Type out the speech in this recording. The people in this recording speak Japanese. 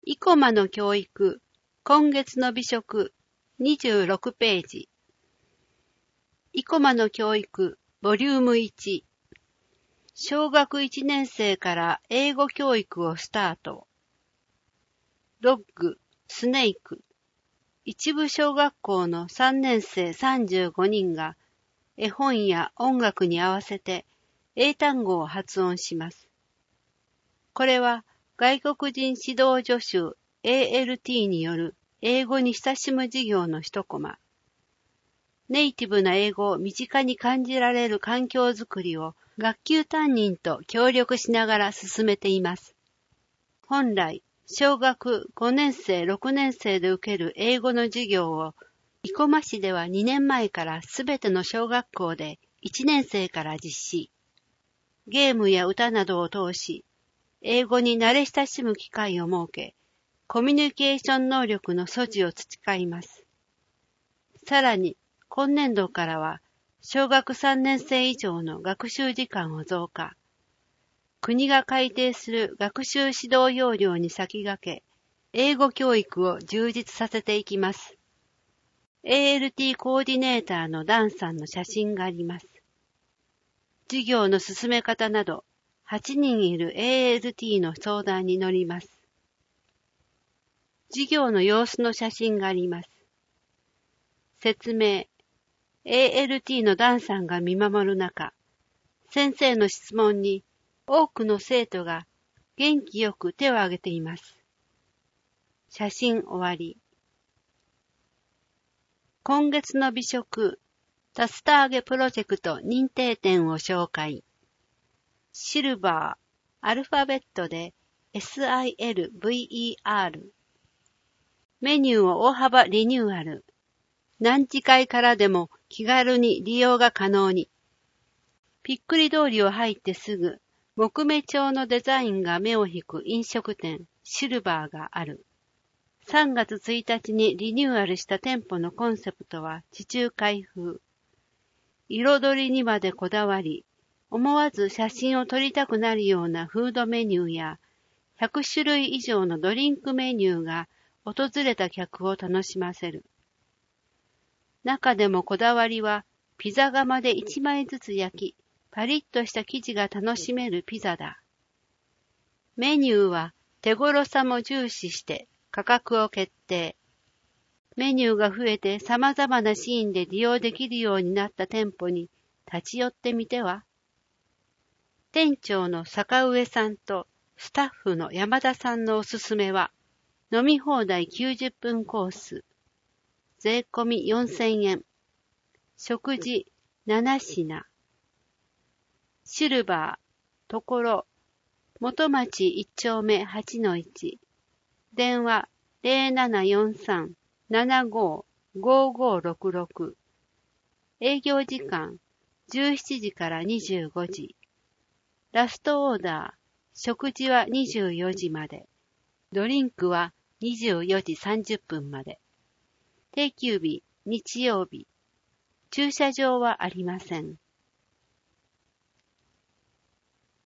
生駒の教育、今月の美食、26ページ。生駒の教育、ボリューム1。小学1年生から英語教育をスタート。ドッグ、スネーク。一部小学校の3年生35人が絵本や音楽に合わせて英単語を発音します。これは外国人指導助手 ALT による英語に親しむ授業の一コマ。ネイティブな英語を身近に感じられる環境づくりを学級担任と協力しながら進めています。本来、小学5年生、6年生で受ける英語の授業を生駒市では2年前からすべての小学校で1年生から実施。ゲームや歌などを通し、英語に慣れ親しむ機会を設け、コミュニケーション能力の素地を培います。さらに、今年度からは、小学3年生以上の学習時間を増加。国が改定する学習指導要領に先駆け、英語教育を充実させていきます。ALT コーディネーターのダンさんの写真があります。授業の進め方など、8人いる ALT の相談に乗ります。授業の様子の写真があります。説明。ALT のダンさんが見守る中、先生の質問に多くの生徒が元気よく手を挙げています。写真終わり。今月の美食、タスターゲプロジェクト認定店を紹介。シルバー、アルファベットで SILVER。メニューを大幅リニューアル。何時会からでも気軽に利用が可能に。ぴっくり通りを入ってすぐ、木目調のデザインが目を引く飲食店、シルバーがある。3月1日にリニューアルした店舗のコンセプトは地中海風。彩りにまでこだわり、思わず写真を撮りたくなるようなフードメニューや、100種類以上のドリンクメニューが訪れた客を楽しませる。中でもこだわりは、ピザ窯で1枚ずつ焼き、パリッとした生地が楽しめるピザだ。メニューは手頃さも重視して価格を決定。メニューが増えて様々なシーンで利用できるようになった店舗に立ち寄ってみては。店長の坂上さんとスタッフの山田さんのおすすめは、飲み放題90分コース、税込み4000円、食事7品、シルバー、ところ、元町1丁目 8-1、電話0743-755566、営業時間17時から25時、ラストオーダー、食事は24時まで、ドリンクは24時30分まで、定休日、日曜日、駐車場はありません。